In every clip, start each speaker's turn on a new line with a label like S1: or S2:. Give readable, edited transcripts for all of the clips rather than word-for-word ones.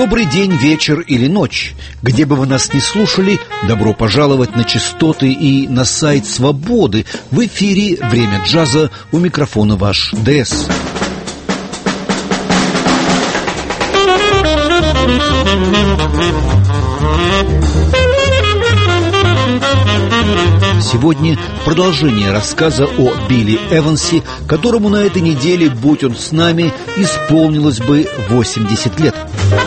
S1: Добрый день, вечер или ночь. Где бы вы нас ни слушали, добро пожаловать на частоты и на сайт Свободы. В эфире «Время джаза», у микрофона ваш ДС. Сегодня продолжение рассказа о Билли Эвансе, которому на этой неделе, будь он с нами, исполнилось бы 80 лет.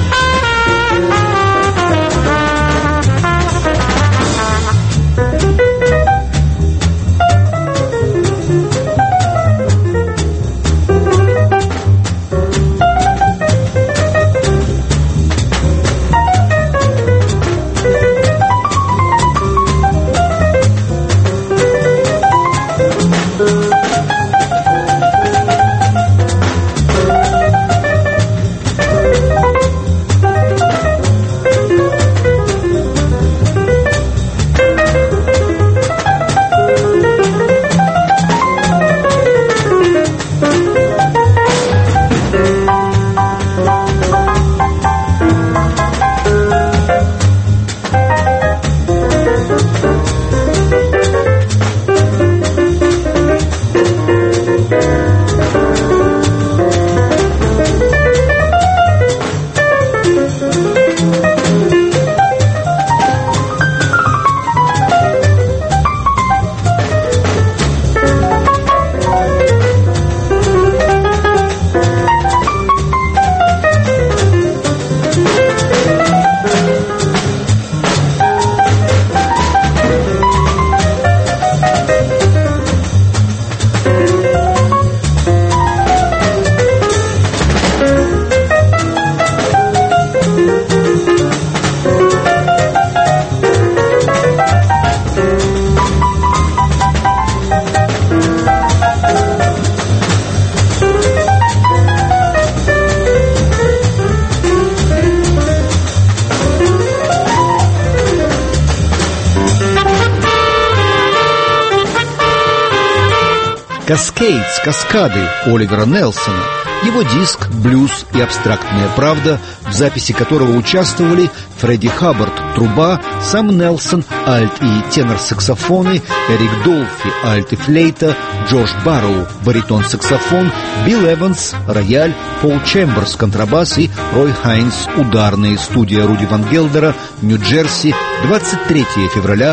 S1: «Каскейдс», «Каскады» Оливера Нельсона, его диск «Блюз и абстрактная правда», в записи которого участвовали Фредди Хаббард – труба, сам Нельсон – альт и тенор-саксофоны, Эрик Долфи – альт и флейта, Джош Барроу – баритон-саксофон, Билл Эванс – рояль, Пол Чемберс – контрабас и Рой Хайнс – ударные. Студия Руди Ван Гелдера, Нью-Джерси, 23 февраля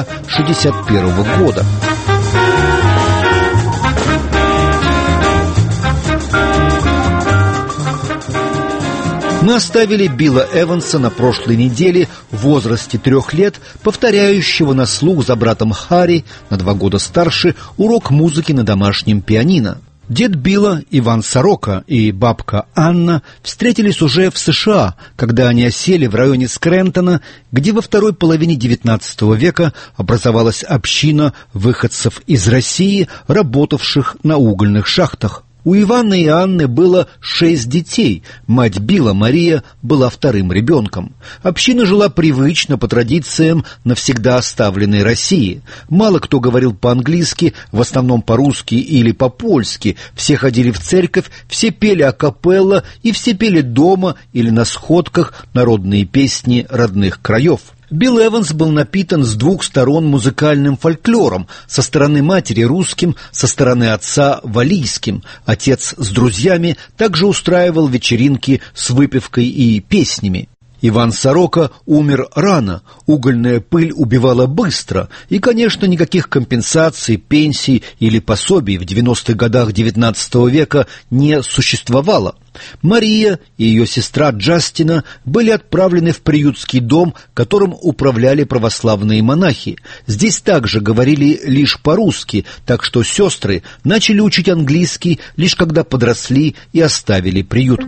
S1: 1961 года. Мы оставили Билла Эванса на прошлой неделе в возрасте 3 лет, повторяющего на слух за братом Харри, на 2 года старше, урок музыки на домашнем пианино. Дед Билла, Иван Сорока, и бабка Анна встретились уже в США, когда они осели в районе Скрэнтона, где во второй половине XIX века образовалась община выходцев из России, работавших на угольных шахтах. У Ивана и Анны было 6 детей. Мать Билла, Мария, была вторым ребенком. Община жила привычно, по традициям навсегда оставленной России. Мало кто говорил по-английски, в основном по-русски или по-польски. Все ходили в церковь, все пели акапелла и все пели дома или на сходках народные песни родных краев. Билл Эванс был напитан с 2 сторон музыкальным фольклором, со стороны матери русским, со стороны отца валлийским. Отец с друзьями также устраивал вечеринки с выпивкой и песнями. Иван Сорока умер рано, угольная пыль убивала быстро, и, конечно, никаких компенсаций, пенсий или пособий в 90-х годах XIX века не существовало. Мария и ее сестра Джастина были отправлены в приютский дом, которым управляли православные монахи. Здесь также говорили лишь по-русски, так что сестры начали учить английский лишь когда подросли и оставили приют.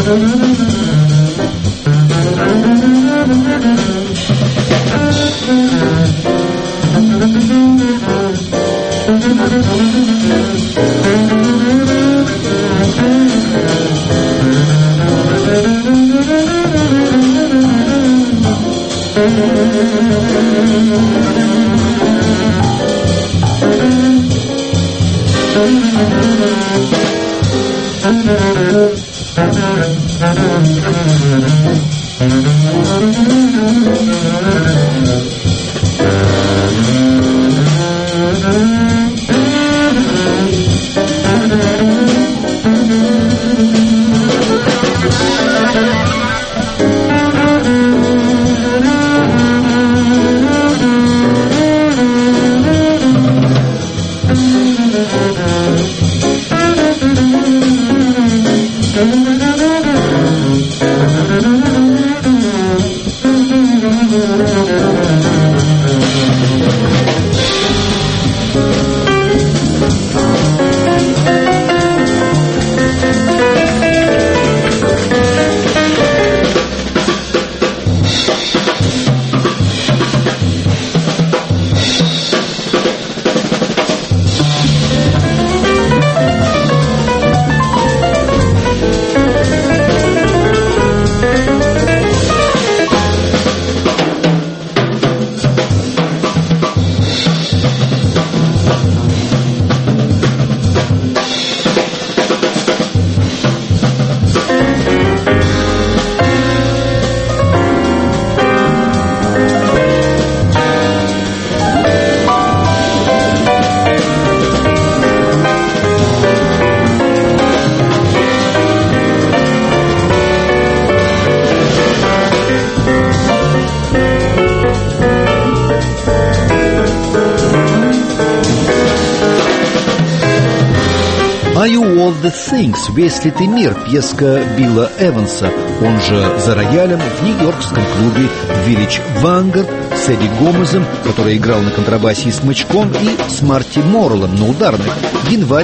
S1: «Are You All The Things» «Весь ли ты мир» пьеска Билла Эванса, он же за роялем в нью-йоркском клубе Village Vanguard с Эдди Гомезом, который играл на контрабасе и смычком, и с Марти Морреллом на ударных, январь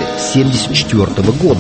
S1: 1974 года.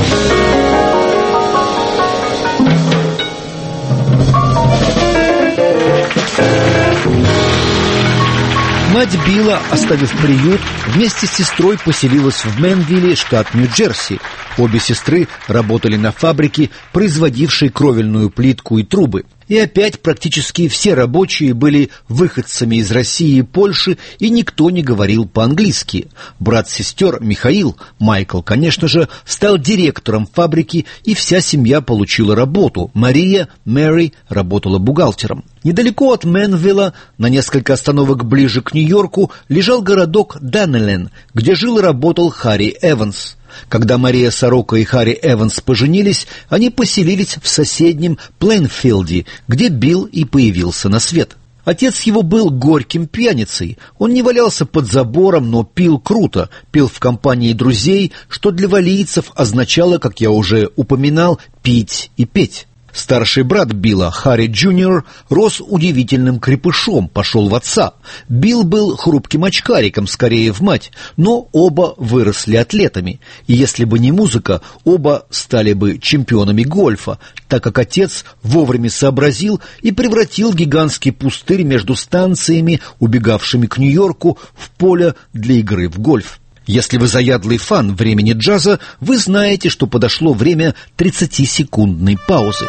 S1: Мать Билла, оставив приют, вместе с сестрой поселилась в Мэнвилле, штат Нью-Джерси. Обе сестры работали на фабрике, производившей кровельную плитку и трубы. И опять практически все рабочие были выходцами из России и Польши, и никто не говорил по-английски. Брат сестер Михаил, Майкл, конечно же, стал директором фабрики, и вся семья получила работу. Мария, Мэри, работала бухгалтером. Недалеко от Мэнвилла, на несколько остановок ближе к Нью-Йорку, лежал городок Даннелен, где жил и работал Харри Эванс. Когда Мария Сорока и Харри Эванс поженились, они поселились в соседнем Плейнфилде, где Билл и появился на свет. Отец его был горьким пьяницей. Он не валялся под забором, но пил круто, пил в компании друзей, что для валлийцев означало, как я уже упоминал, пить и петь. Старший брат Билла, Харри Джуниор, рос удивительным крепышом, пошел в отца. Билл был хрупким очкариком, скорее в мать, но оба выросли атлетами. И если бы не музыка, оба стали бы чемпионами гольфа, так как отец вовремя сообразил и превратил гигантский пустырь между станциями, убегавшими к Нью-Йорку, в поле для игры в гольф. Если вы заядлый фан времени джаза, вы знаете, что подошло время 30-секундной паузы.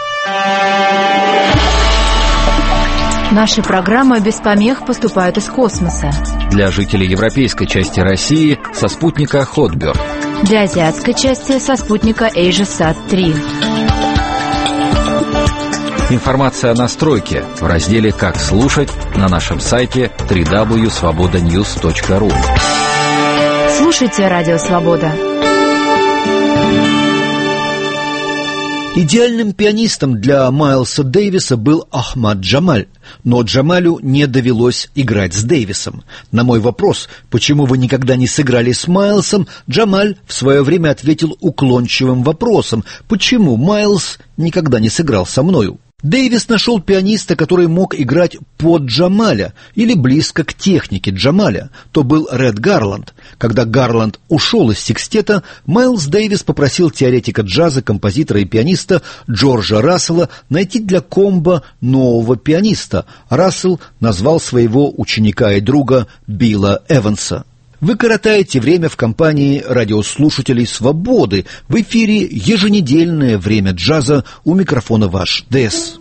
S2: Наши программы без помех поступают из космоса.
S3: Для жителей европейской части России со спутника Hotbird.
S2: Для азиатской части со спутника AsiaSat-3.
S3: Информация о настройке в разделе «Как слушать» на нашем сайте www.svobodanews.ru.
S2: Слушайте «Радио Свобода».
S1: Идеальным пианистом для Майлса Дэвиса был Ахмад Джамаль, но Джамалю не довелось играть с Дэвисом. На мой вопрос, почему вы никогда не сыграли с Майлсом, Джамаль в свое время ответил уклончивым вопросом: почему Майлс никогда не сыграл со мною? Дэвис нашел пианиста, который мог играть под Джамаля или близко к технике Джамаля. То был Ред Гарланд. Когда Гарланд ушел из секстета, Майлз Дэвис попросил теоретика джаза, композитора и пианиста Джорджа Рассела найти для комбо нового пианиста. Рассел назвал своего ученика и друга Билла Эванса. Вы коротаете время в компании радиослушателей «Свободы». В эфире еженедельное время джаза, у микрофона ваш ДС.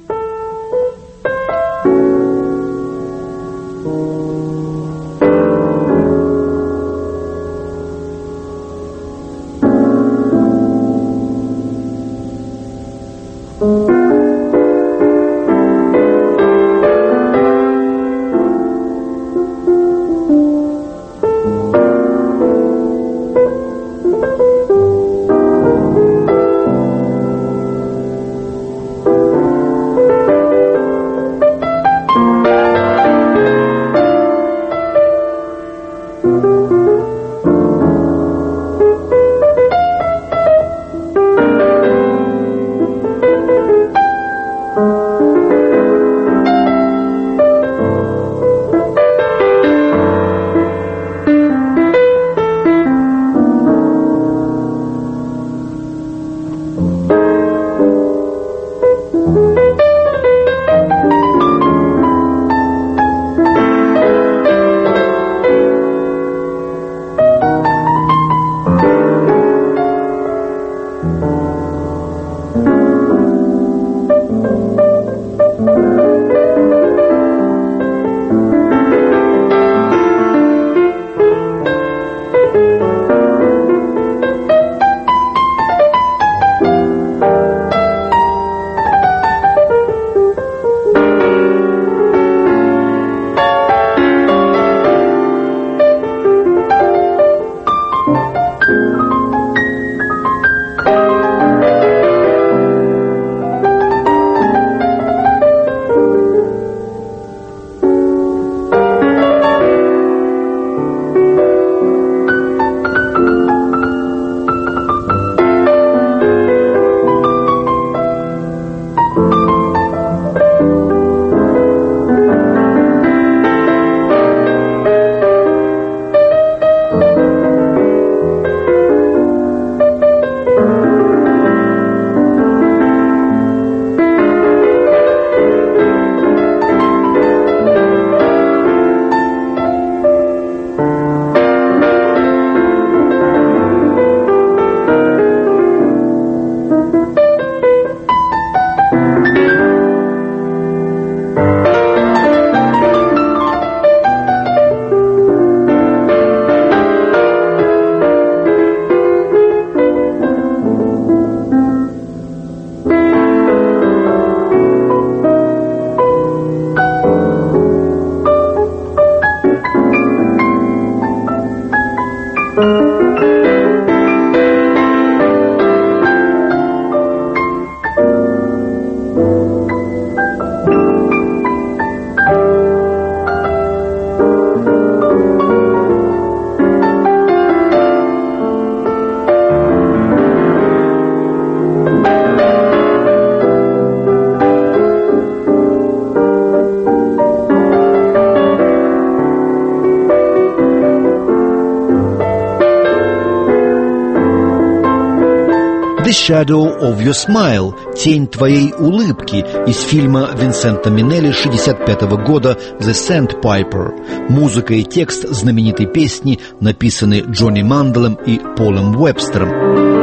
S1: «The Shadow of Your Smile» — «Тень твоей улыбки» из фильма Винсента Минелли 1965 года «The Sandpiper». Музыка и текст знаменитой песни написаны Джонни Манделом и Полом Уэбстером.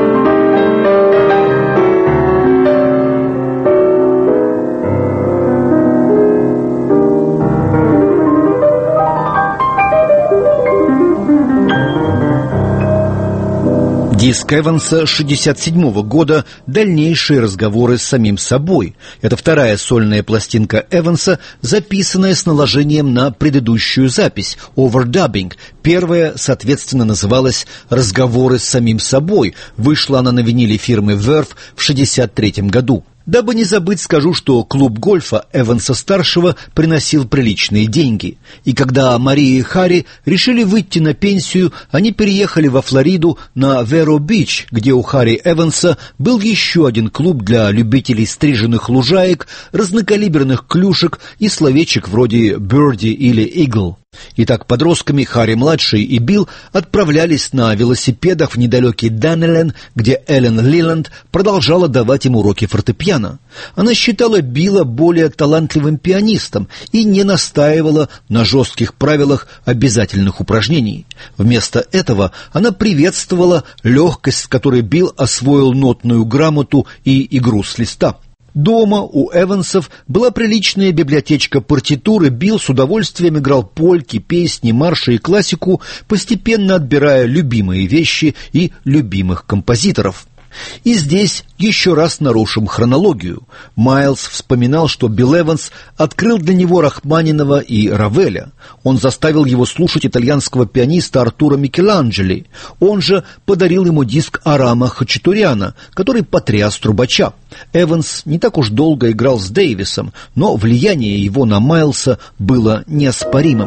S1: Диск Эванса 1967 года «Дальнейшие разговоры с самим собой». Это вторая сольная пластинка Эванса, записанная с наложением на предыдущую запись «Overdubbing». Первая, соответственно, называлась «Разговоры с самим собой». Вышла она на виниле фирмы Verve в 1963 году. Дабы не забыть, скажу, что клуб гольфа Эванса-старшего приносил приличные деньги. И когда Мария и Харри решили выйти на пенсию, они переехали во Флориду на Веро-Бич, где у Харри Эванса был еще один клуб для любителей стриженных лужаек, разнокалиберных клюшек и словечек вроде «Бёрди» или «Игл». Итак, подростками Харри-младший и Билл отправлялись на велосипедах в недалекий Даннелен, где Эллен Лиланд продолжала давать им уроки фортепиано. Она считала Билла более талантливым пианистом и не настаивала на жестких правилах обязательных упражнений. Вместо этого она приветствовала легкость, с которой Билл освоил нотную грамоту и игру с листа. Дома у Эвансов была приличная библиотечка партитуры. Билл с удовольствием играл польки, песни, марши и классику, постепенно отбирая любимые вещи и любимых композиторов. И здесь еще раз нарушим хронологию. Майлз вспоминал, что Билл Эванс открыл для него Рахманинова и Равеля. Он заставил его слушать итальянского пианиста Артура Микеланджело. Он же подарил ему диск Арама Хачатуряна, который потряс трубача. Эванс не так уж долго играл с Дэвисом, но влияние его на Майлса было неоспоримым.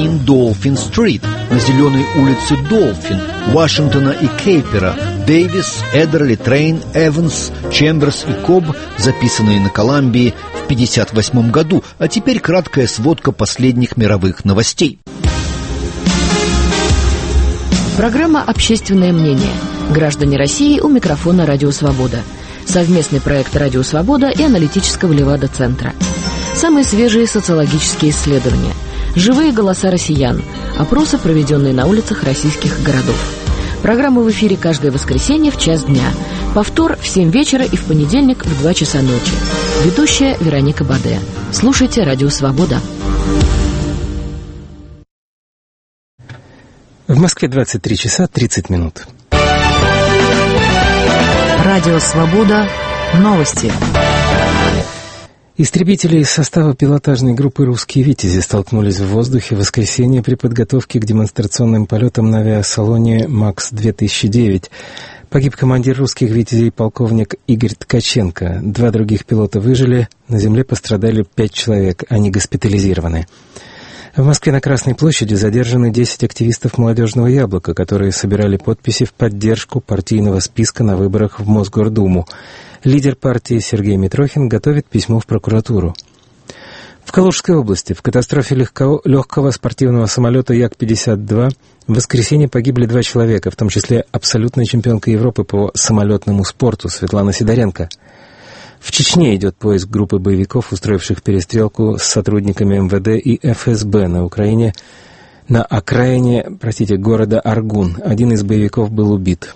S1: Green Dolphin Street, на зеленой улице Долфин, Вашингтона и Кейпера, Дэвис, Эдерли, Трейн, Эванс, Чемберс и Кобб, записанные на Колумбии в 1958 году, а теперь краткая сводка последних мировых новостей.
S4: Программа «Общественное мнение». Граждане России, у микрофона «Радио Свобода». Совместный проект «Радио Свобода» и аналитического Левада-центра. Самые свежие социологические исследования. Живые голоса россиян. Опросы, проведенные на улицах российских городов. Программа в эфире каждое воскресенье в час дня. Повтор в 7 вечера и в понедельник в 2 часа ночи. Ведущая Вероника Баде. Слушайте «Радио Свобода».
S5: В Москве 23 часа 30 минут.
S2: Радио Свобода. Новости.
S5: Истребители из состава пилотажной группы «Русские Витязи» столкнулись в воздухе в воскресенье при подготовке к демонстрационным полетам на авиасалоне МАКС-2009. Погиб командир «Русских Витязей» полковник Игорь Ткаченко. 2 других пилота выжили, на земле пострадали 5 человек, они госпитализированы. В Москве на Красной площади задержаны 10 активистов «Молодежного яблока», которые собирали подписи в поддержку партийного списка на выборах в Мосгордуму. Лидер партии Сергей Митрохин готовит письмо в прокуратуру. В Калужской области в катастрофе легкого спортивного самолета Як-52 в воскресенье погибли 2 человека, в том числе абсолютная чемпионка Европы по самолетному спорту Светлана Сидоренко. В Чечне идет поиск группы боевиков, устроивших перестрелку с сотрудниками МВД и ФСБ на Украине, на окраине, города Аргун. Один из боевиков был убит.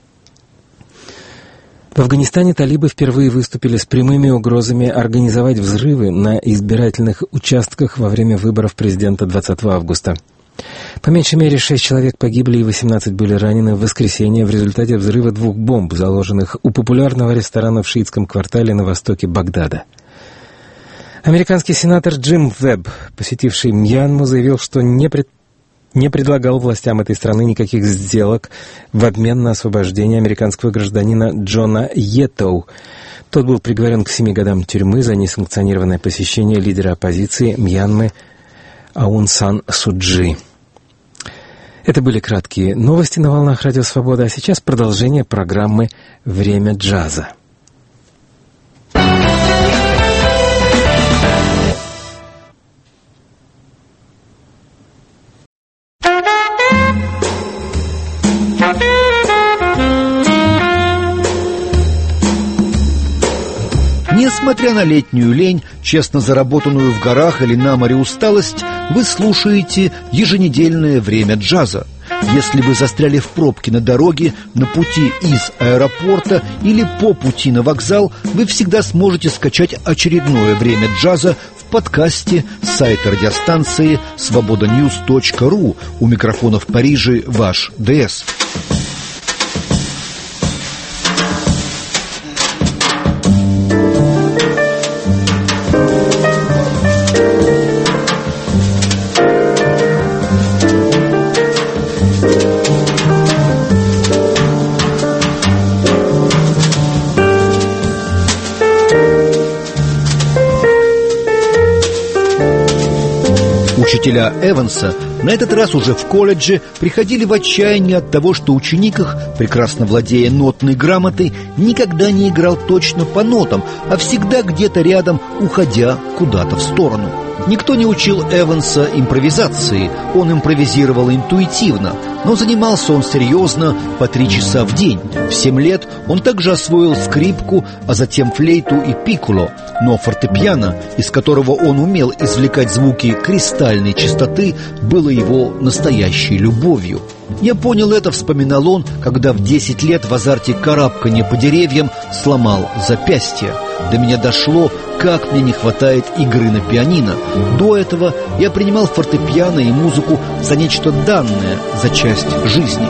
S5: В Афганистане талибы впервые выступили с прямыми угрозами организовать взрывы на избирательных участках во время выборов президента 20 августа. По меньшей мере 6 человек погибли и 18 были ранены в воскресенье в результате взрыва 2 бомб, заложенных у популярного ресторана в шиитском квартале на востоке Багдада. Американский сенатор Джим Вебб, посетивший Мьянму, заявил, что не предлагал властям этой страны никаких сделок в обмен на освобождение американского гражданина Джона Йетоу. Тот был приговорен к 7 годам тюрьмы за несанкционированное посещение лидера оппозиции Мьянмы Аун Сан Суджи. Это были краткие новости на волнах Радио Свобода, а сейчас продолжение программы «Время джаза».
S1: Несмотря на летнюю лень, честно заработанную в горах или на море усталость, вы слушаете еженедельное «Время джаза». Если вы застряли в пробке на дороге, на пути из аэропорта или по пути на вокзал, вы всегда сможете скачать очередное «Время джаза» в подкасте с сайта радиостанции svobodanews.ru. У микрофона в Париже ваш ДС. Учителя Эванса, на этот раз уже в колледже, приходили в отчаяние от того, что ученик их, прекрасно владея нотной грамотой, никогда не играл точно по нотам, а всегда где-то рядом, уходя куда-то в сторону. Никто не учил Эванса импровизации, он импровизировал интуитивно, но занимался он серьезно по 3 часа в день. В 7 лет он также освоил скрипку, а затем флейту и пикколо, но фортепиано, из которого он умел извлекать звуки кристальной чистоты, было его настоящей любовью. «Я понял это», — вспоминал он, когда в 10 лет в азарте карабкания по деревьям сломал запястье. До меня дошло, как мне не хватает игры на пианино. До этого я принимал фортепиано и музыку за нечто данное, за часть жизни.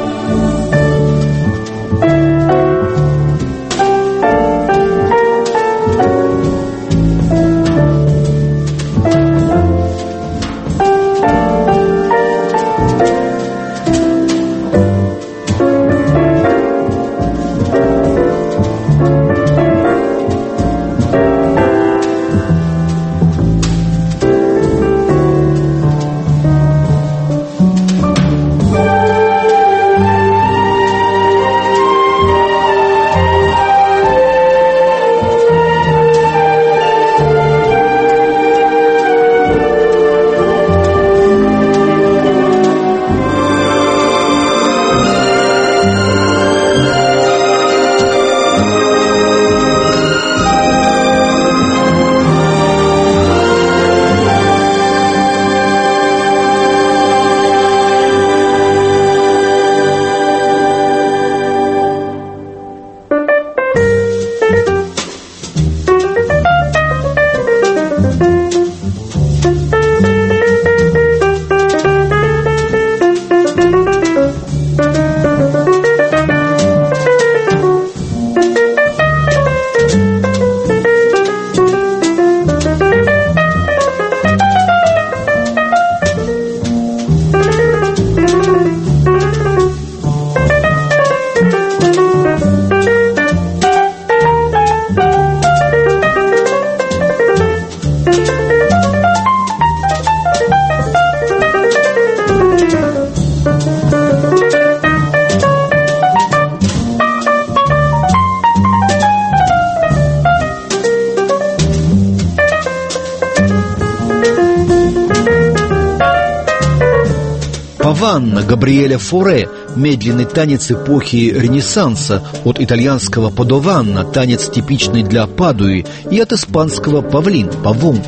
S1: Паванна Габриэля Форе, медленный танец эпохи Ренессанса, от итальянского «падованна», танец типичный для Падуи, и от испанского «павлин», «павун».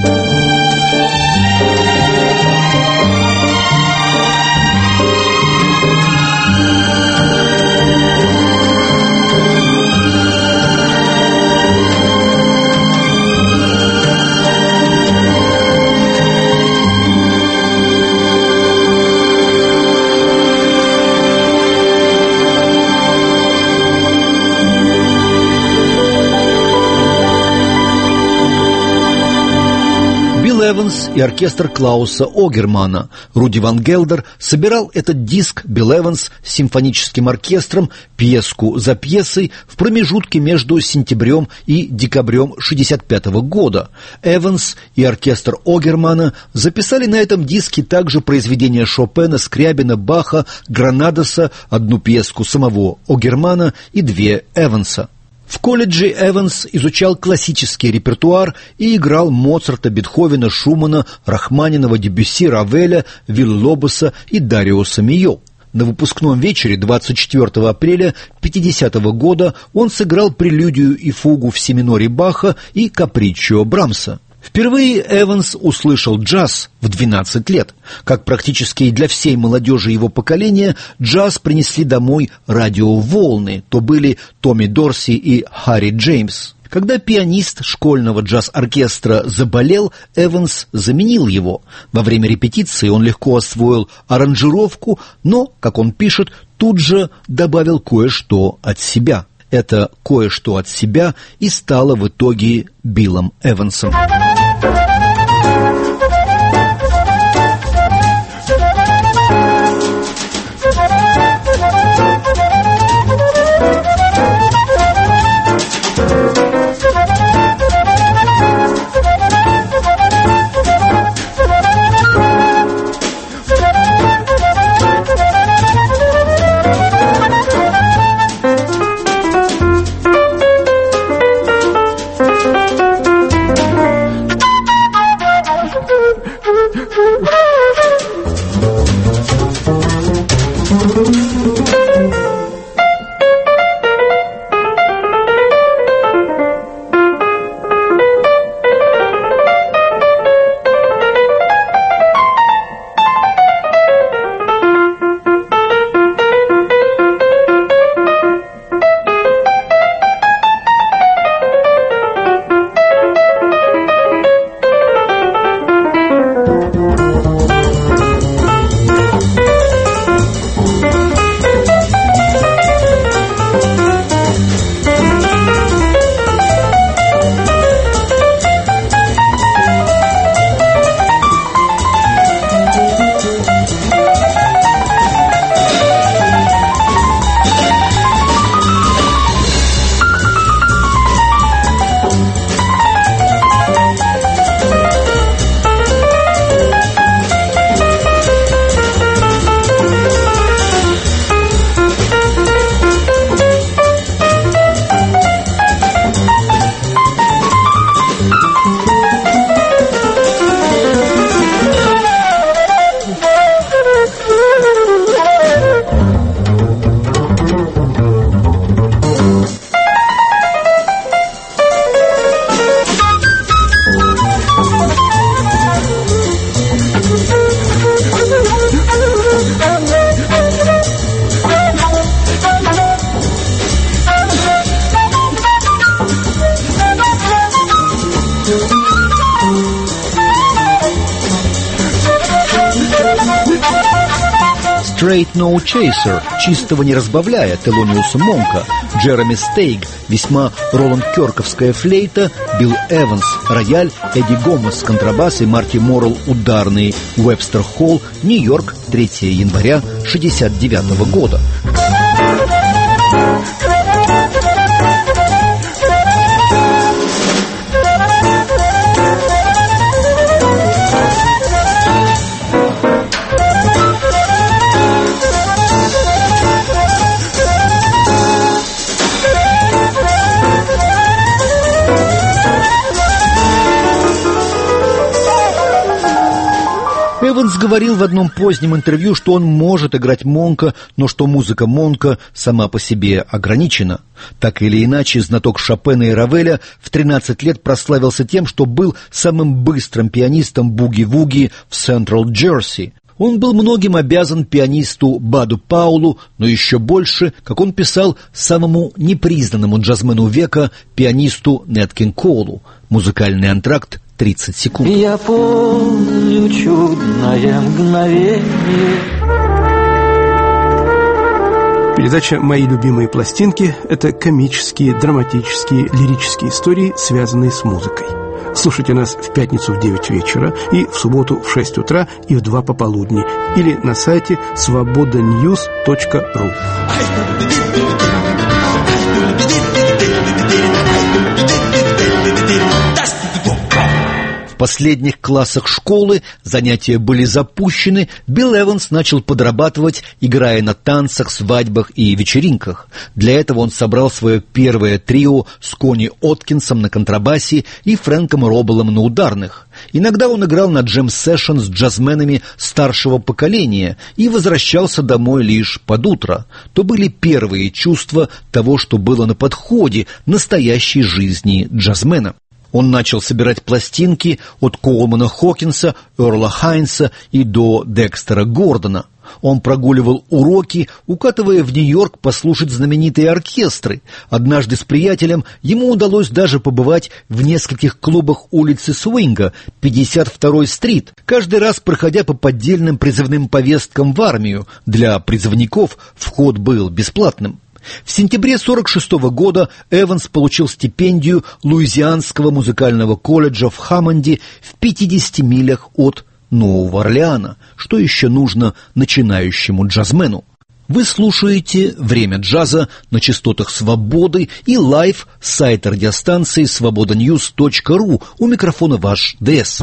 S1: Эванс и оркестр Клауса Огермана. Руди Ван Гелдер собирал этот диск Билл Эванс с симфоническим оркестром пьеску за пьесой в промежутке между сентябрем и декабрем 1965 года. Эванс и оркестр Огермана записали на этом диске также произведения Шопена, Скрябина, Баха, Гранадоса, одну пьеску самого Огермана и две Эванса. В колледже Эванс изучал классический репертуар и играл Моцарта, Бетховена, Шумана, Рахманинова, Дебюсси, Равеля, Виллобоса и Дариуса Мийо. На выпускном вечере 24 апреля 1950 года он сыграл прелюдию и фугу в си миноре Баха и каприччо Брамса. Впервые Эванс услышал джаз в 12 лет. Как практически и для всей молодежи его поколения, джаз принесли домой радиоволны. То были Томми Дорси и Харри Джеймс. Когда пианист школьного джаз-оркестра заболел, Эванс заменил его. Во время репетиции он легко освоил аранжировку, но, как он пишет, тут же добавил кое-что от себя. Это кое-что от себя и стало в итоге Биллом Эвансом. Straight No Chaser, чистого не разбавляя, Телониуса Монка, Джереми Стейг, весьма Роланд Кёрковская флейта, Билл Эванс, рояль, Эдди Гомес, контрабас и Марти Моррелл, ударный, Уэбстер Холл, Нью-Йорк, 3 января 1969 года. Эванс говорил в одном позднем интервью, что он может играть Монка, но что музыка Монка сама по себе ограничена. Так или иначе, знаток Шопена и Равеля в 13 лет прославился тем, что был самым быстрым пианистом буги-вуги в Централ-Джерси. Он был многим обязан пианисту Баду Паулу, но еще больше, как он писал, самому непризнанному джазмену века, пианисту Нэт Кинг Коулу. Музыкальный антракт 30 секунд.
S6: Я помню чудное мгновение.
S7: Передача «Мои любимые пластинки» — это комические, драматические, лирические истории, связанные с музыкой. Слушайте нас в пятницу в 9 вечера и в субботу в 6 утра и в 2 пополудни или на сайте svobodanews.ru.
S1: В последних классах школы занятия были запущены, Билл Эванс начал подрабатывать, играя на танцах, свадьбах и вечеринках. Для этого он собрал свое первое трио с Кони Откинсом на контрабасе и Фрэнком Робелом на ударных. Иногда он играл на джем-сэшн с джазменами старшего поколения и возвращался домой лишь под утро. То были первые чувства того, что было на подходе настоящей жизни джазмена. Он начал собирать пластинки от Коулмана Хокинса, Эрла Хайнса и до Декстера Гордона. Он прогуливал уроки, укатывая в Нью-Йорк послушать знаменитые оркестры. Однажды с приятелем ему удалось даже побывать в нескольких клубах улицы Свинга, 52-й стрит, каждый раз проходя по поддельным призывным повесткам в армию. Для призывников вход был бесплатным. В сентябре 1946 года Эванс получил стипендию Луизианского музыкального колледжа в Хаммонде в 50 милях от Нового Орлеана. Что еще нужно начинающему джазмену? Вы слушаете «Время джаза» на частотах «Свободы» и лайв с сайта радиостанции svobodanews.ru. У микрофона ваш ДС.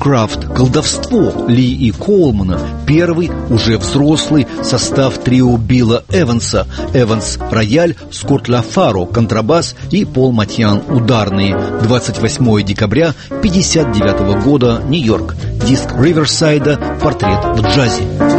S1: Witchcraft – колдовство Ли и Коулмана, первый, уже взрослый, состав трио Билла Эванса. Эванс – рояль, Скотт Лафаро – контрабас и Пол Матьян – ударные. 28 декабря 1959 года, Нью-Йорк. Диск Риверсайда «Портрет в джазе».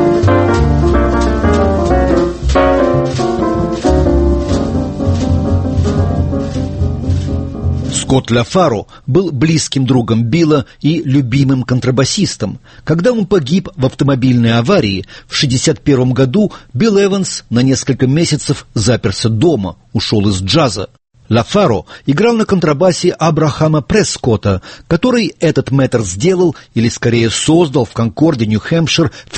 S1: Скотт Лафаро был близким другом Билла и любимым контрабасистом. Когда он погиб в автомобильной аварии в 1961 году, Билл Эванс на несколько месяцев заперся дома, ушел из джаза. Лафаро играл на контрабасе Абрахама Прескотта, который этот мэтр сделал, или скорее создал в Конкорде, Нью-Хэмпшир в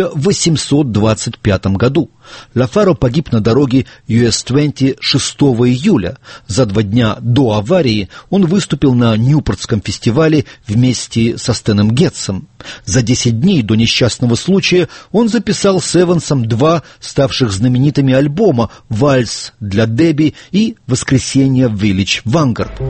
S1: 1825 году. Лафаро погиб на дороге US-20 6 июля. За 2 дня до аварии он выступил на Ньюпортском фестивале вместе со Стэном Гетсом. За 10 дней до несчастного случая он записал с Эвансом 2 ставших знаменитыми альбома «Вальс для Дебби» и «Воскресенье в Виллидж Вангард».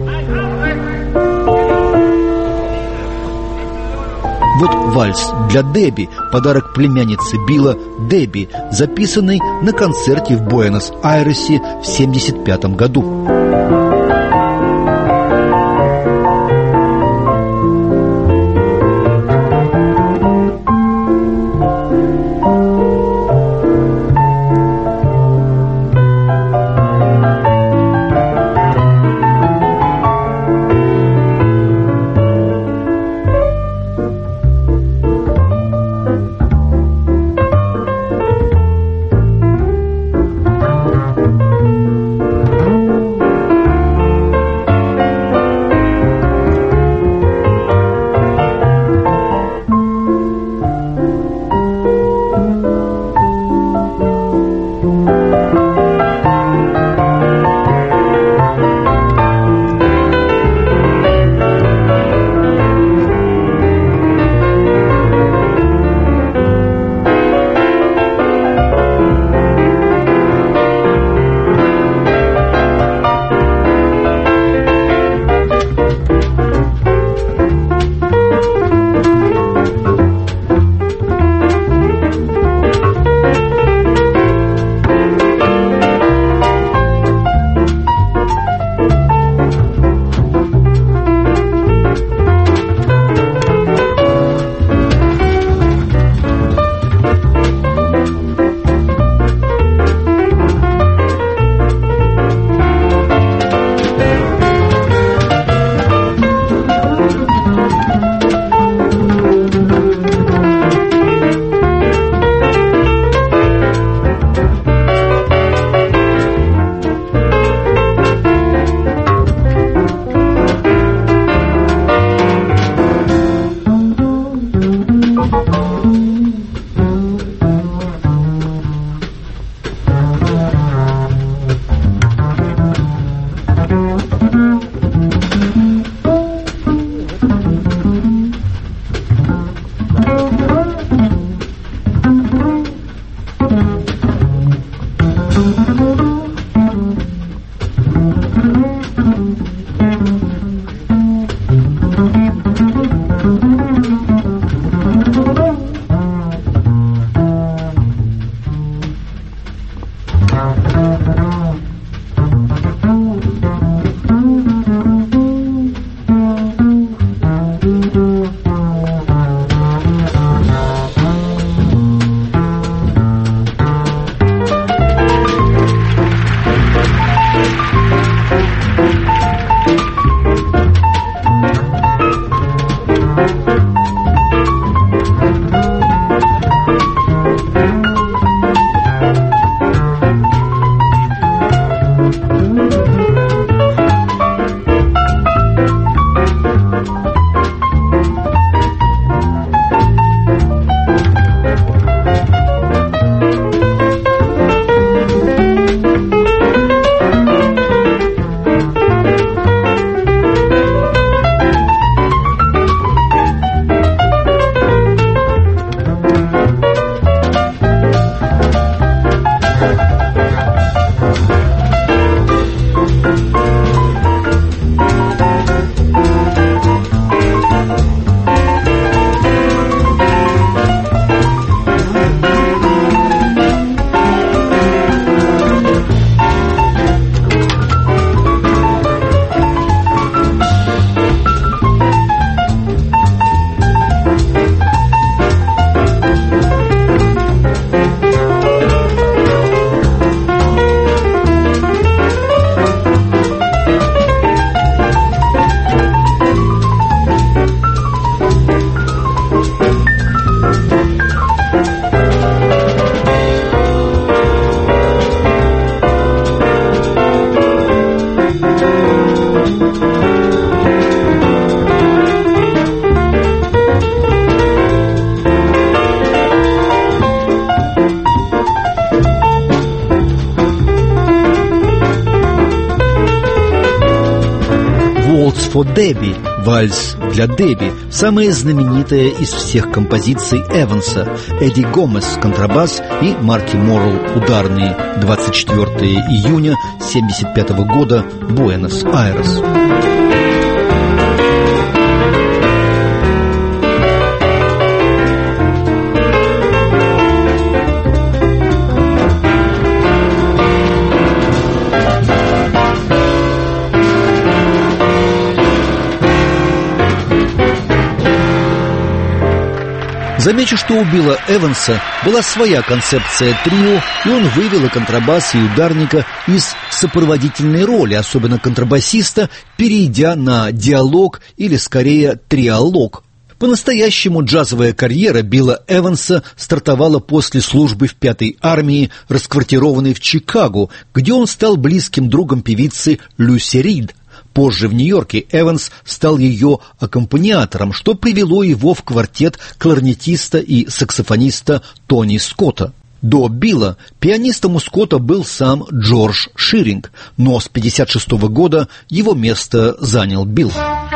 S1: Вот вальс для Дебби, подарок племяннице Билла Дебби, записанный на концерте в Буэнос-Айресе в 1975 году. for Debbie» — «Вальс для Дебби», самая знаменитая из всех композиций Эванса. Эдди Гомес — контрабас и Марки Моррелл — ударные. 24 июня 1975 года, Буэнос-Айрес. Замечу, что у Билла Эванса была своя концепция трио, и он вывел и контрабас, и ударника из сопроводительной роли, особенно контрабасиста, перейдя на диалог или, скорее, триалог. По-настоящему джазовая карьера Билла Эванса стартовала после службы в 5-й армии, расквартированной в Чикаго, где он стал близким другом певицы Люси Рид. Позже в Нью-Йорке Эванс стал ее аккомпаниатором, что привело его в квартет кларнетиста и саксофониста Тони Скотта. До Билла пианистом у Скотта был сам Джордж Ширинг, но с 1956 года его место занял Билл.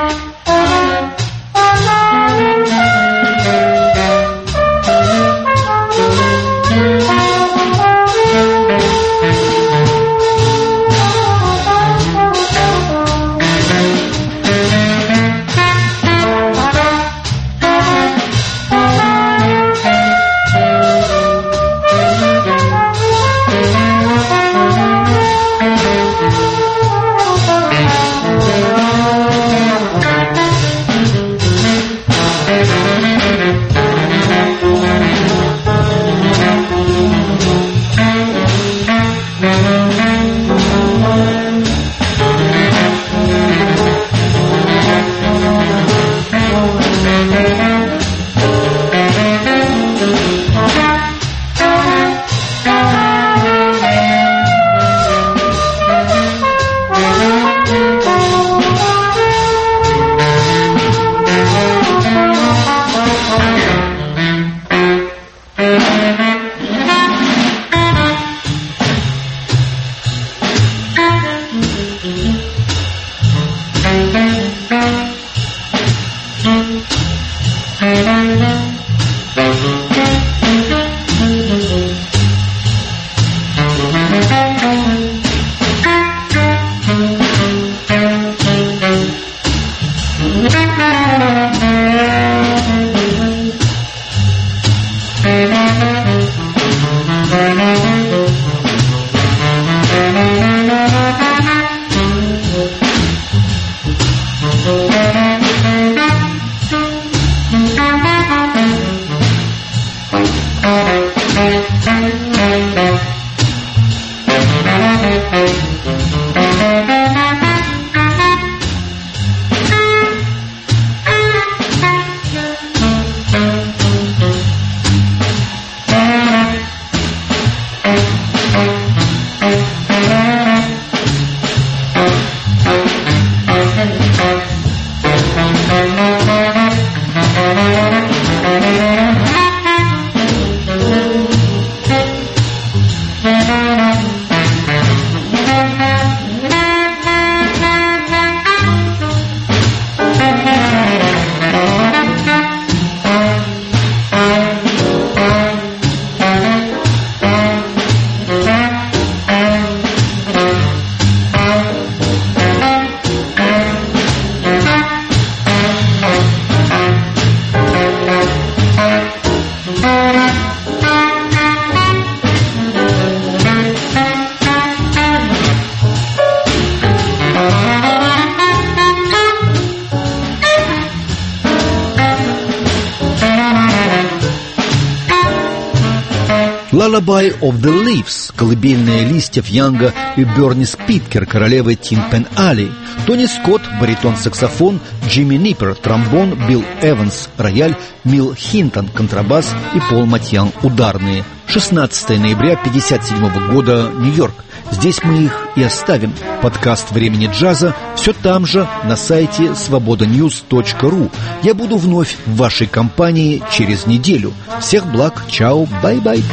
S1: «Lullaby of the Leaves», колыбельная листьев Янга и Берни Спиткер, королевы Тин-Пен-Али, Тони Скотт, баритон-саксофон, Джимми Ниппер, тромбон, Билл Эванс, рояль, Мил Хинтон, контрабас и Пол Матьян, ударные. 16 ноября 1957 года, Нью-Йорк. Здесь мы их и оставим. Подкаст «Времени джаза» все там же, на сайте svobodanews.ru. Я буду вновь в вашей компании через неделю. Всех благ, чао, бай-бай.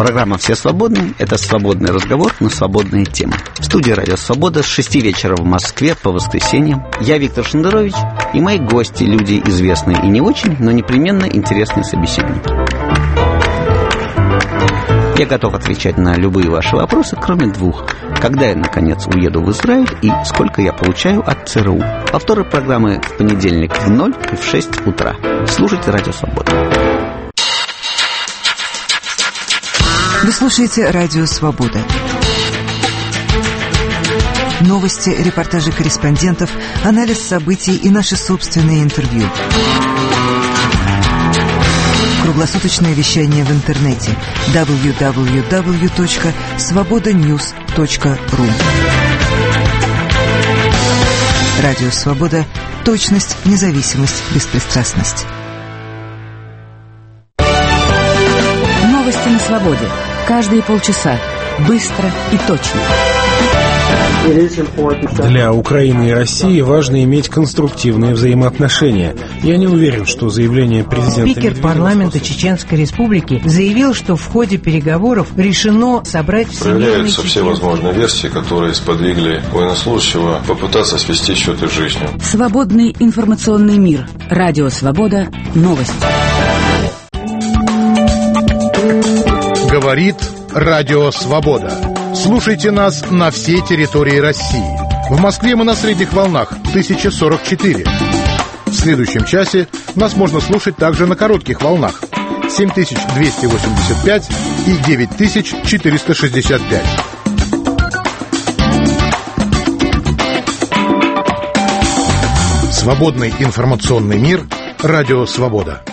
S8: Программа «Все свободны» — это свободный разговор на свободные темы. В студии «Радио Свобода» с 6 вечера в Москве по воскресеньям. Я Виктор Шендерович и мои гости, люди известные и не очень, но непременно интересные собеседники. Я готов отвечать на любые ваши вопросы, кроме двух. Когда я, наконец, уеду в Израиль и сколько я получаю от ЦРУ. Повторы программы в понедельник в 0 и в 6 утра. Слушайте «Радио Свобода».
S9: Вы слушаете «Радио Свобода». Новости, репортажи корреспондентов, анализ событий и наши собственные интервью. Круглосуточное вещание в интернете www.svobodanews.ru. Радио Свобода. Точность, независимость, беспристрастность.
S4: Новости на свободе. Каждые полчаса. Быстро и точно.
S5: Для Украины и России важно иметь конструктивные взаимоотношения. Я не уверен, что заявление президента...
S10: Спикер парламента Чеченской Республики заявил, что в ходе переговоров решено собрать
S11: проявляются все возможные версии, которые сподвигли военнослужащего попытаться свести счеты с жизнью.
S4: Свободный информационный мир. Радио Свобода. Новости.
S12: Говорит Радио Свобода. Слушайте нас на всей территории России. В Москве мы на средних волнах 1044. В следующем часе нас можно слушать также на коротких волнах 7285 и 9465. Свободный информационный мир. Радио Свобода.